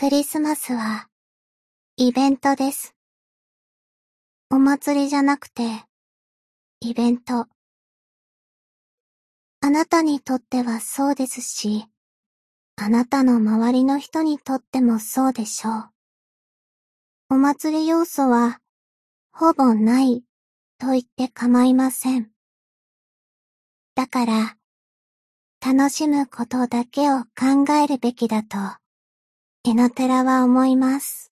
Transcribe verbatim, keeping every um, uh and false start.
クリスマスはイベントです。お祭りじゃなくてイベント。あなたにとってはそうですし、あなたの周りの人にとってもそうでしょう。お祭り要素はほぼないと言って構いません。だから、楽しむことだけを考えるべきだと、エノテラは思います。